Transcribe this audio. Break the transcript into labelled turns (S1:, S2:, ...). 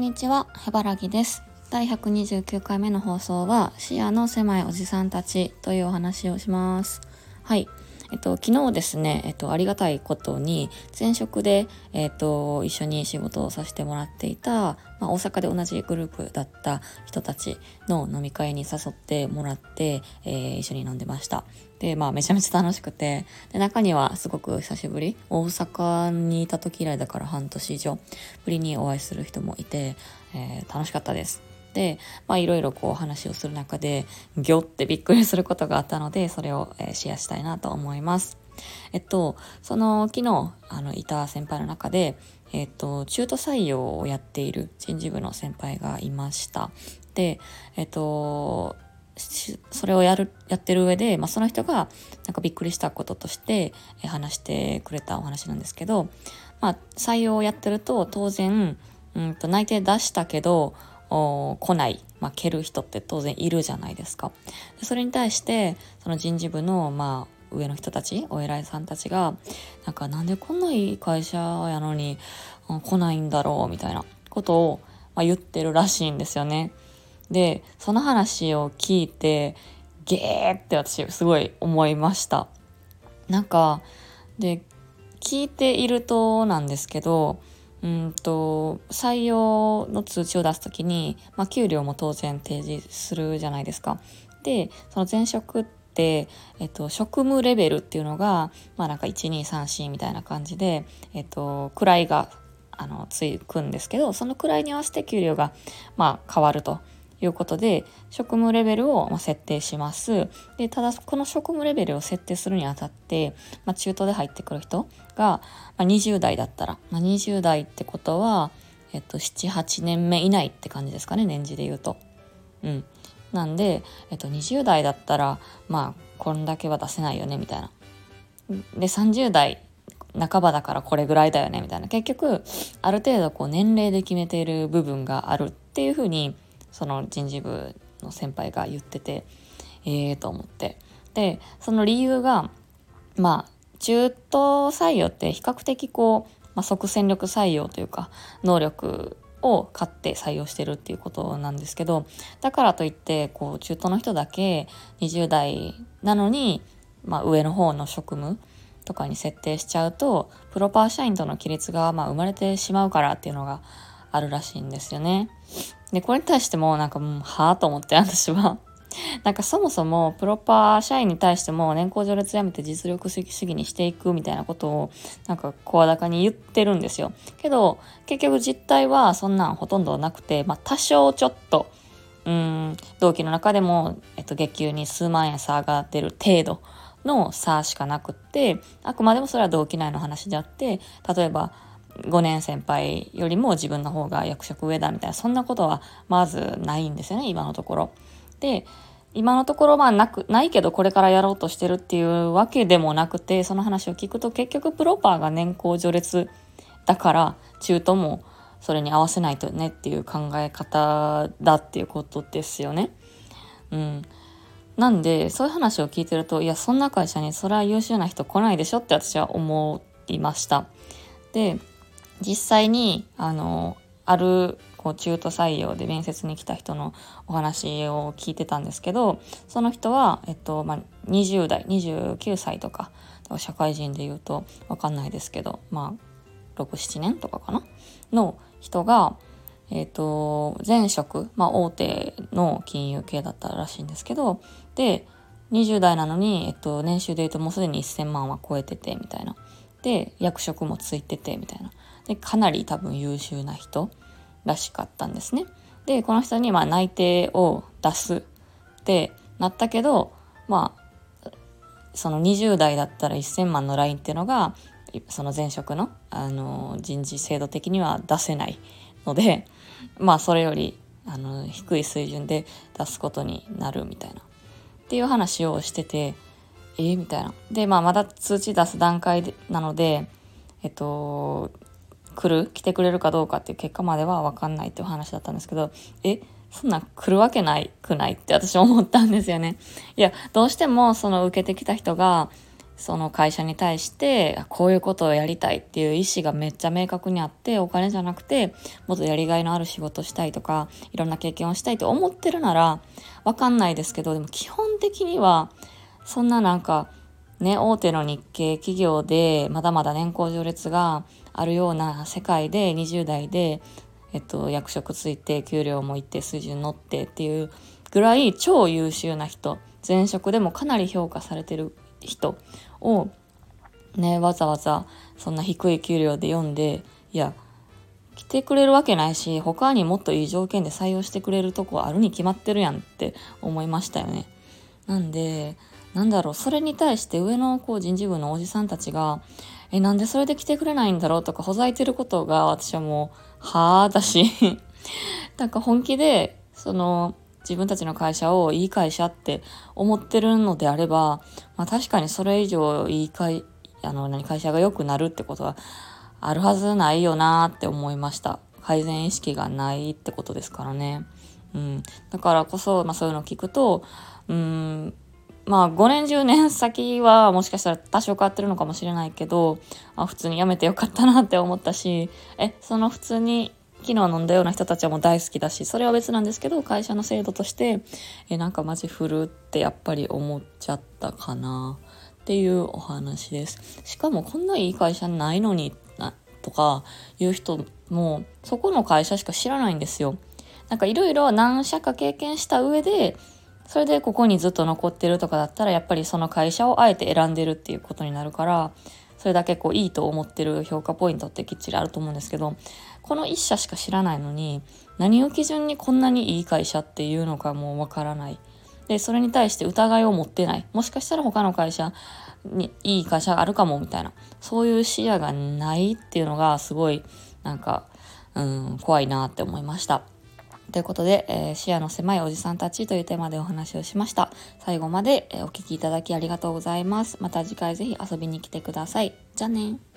S1: にちは、へばらぎです。第129回目の放送は視野の狭いおじさんたちというお話をします。はい。昨日ですね、ありがたいことに前職で、一緒に仕事をさせてもらっていた、大阪で同じグループだった人たちの飲み会に誘ってもらって、一緒に飲んでました。で、めちゃめちゃ楽しくて、で、中にはすごく久しぶり、大阪にいた時以来だから半年以上ぶりにお会いする人もいて、楽しかったです。で、いろいろ話をする中でギョってびっくりすることがあったので、それを、シェアしたいなと思います。その昨日いた先輩の中で、中途採用をやっている人事部の先輩がいました。で、それをやってる上で、その人がなんかびっくりしたこととして、話してくれたお話なんですけど、採用をやってると当然、内定出したけど来ない、蹴る人って当然いるじゃないですか。でそれに対してその人事部の上の人たち、お偉いさんたちがなんでこんないい会社やのに来ないんだろうみたいなことを、言ってるらしいんですよね。でその話を聞いてゲーって私すごい思いました。で聞いているとなんですけど、採用の通知を出すときに、給料も当然提示するじゃないですか。でその前職って、職務レベルっていうのが、1234みたいな感じで、位がつくんですけど、その位に合わせて給料が、変わるということで、職務レベルを設定します。でただこの職務レベルを設定するにあたって、中途で入ってくる人が、20代だったら、20代ってことは、7、8年目以内って感じですかね、年次で言うと。なんで、20代だったらこんだけは出せないよねみたいな。で30代半ばだからこれぐらいだよねみたいな。結局ある程度年齢で決めている部分があるっていうふうに、その人事部の先輩が言ってて、と思って。でその理由が、中途採用って比較的即戦力採用というか、能力を買って採用してるっていうことなんですけど、だからといって中途の人だけ20代なのに、上の方の職務とかに設定しちゃうと、プロパー社員との亀裂が生まれてしまうからっていうのがあるらしいんですよね。でこれに対してもはぁと思って、私はそもそもプロパー社員に対しても年功序列やめて実力主義にしていくみたいなことを声高に言ってるんですよ。けど結局実態はそんなんほとんどなくて、多少ちょっと同期の中でも、月給に数万円差が出る程度の差しかなくって、あくまでもそれは同期内の話であって、例えば5年先輩よりも自分の方が役職上だみたいな、そんなことはまずないんですよね、今のところ。で今のところないけどこれからやろうとしてるっていうわけでもなくて、その話を聞くと結局プロパーが年功序列だから中途もそれに合わせないとねっていう考え方だっていうことですよね。なんでそういう話を聞いてると、いやそんな会社にそれは優秀な人来ないでしょって私は思いました。で実際にある中途採用で面接に来た人のお話を聞いてたんですけど、その人は、20代29歳とか、社会人で言うと分かんないですけど、6、7年とかかなの人が、前職、大手の金融系だったらしいんですけど、で20代なのに、年収で言うともうすでに1000万は超えててみたいな。で役職もついててみたいな。でかなり多分優秀な人らしかったんですね。でこの人に内定を出すってなったけど、その20代だったら1000万のラインっていうのがその前職の、人事制度的には出せないので、それより低い水準で出すことになるみたいなっていう話をしてて、みたいな。でまだ通知出す段階なので、来てくれるかどうかっていう結果までは分かんないっていう話だったんですけど、そんなん来るわけないくないって私思ったんですよね。いやどうしてもその受けてきた人がその会社に対してこういうことをやりたいっていう意思がめっちゃ明確にあって、お金じゃなくてもっとやりがいのある仕事したいとかいろんな経験をしたいと思ってるならわかんないですけど、でも基本的にはそんななんかね、大手の日系企業でまだまだ年功序列があるような世界で20代で役職ついて給料も一定水準乗ってっていうぐらい超優秀な人、前職でもかなり評価されてる人をね、わざわざそんな低い給料で読んで、いや来てくれるわけないし、他にもっといい条件で採用してくれるとこあるに決まってるやんって思いましたよね。なんでそれに対して上の人事部のおじさんたちがなんでそれで来てくれないんだろうとかほざいてることが、私はもうだしなんか本気で自分たちの会社をいい会社って思ってるのであれば、確かにそれ以上いい会社が良くなるってことはあるはずないよなって思いました。改善意識がないってことですからね。だからこそ、そういうのを聞くと、5年10年先はもしかしたら多少変わってるのかもしれないけど、普通に辞めてよかったなって思ったし、その普通に昨日飲んだような人たちはもう大好きだし、それは別なんですけど、会社の制度として、なんかマジ古ってやっぱり思っちゃったかなっていうお話です。しかもこんないい会社ないのにとかいう人もそこの会社しか知らないんですよ。なんかいろいろ何社か経験した上で、それでここにずっと残ってるとかだったら、やっぱりその会社をあえて選んでるっていうことになるから、それだけいいと思ってる評価ポイントってきっちりあると思うんですけど、この一社しか知らないのに何を基準にこんなにいい会社っていうのかもうわからない。で、それに対して疑いを持ってない。もしかしたら他の会社にいい会社があるかもみたいな、そういう視野がないっていうのがすごい怖いなって思いました。ということで、視野の狭いおじさんたちというテーマでお話をしました。最後までお聞きいただきありがとうございます。また次回ぜひ遊びに来てください。じゃあね。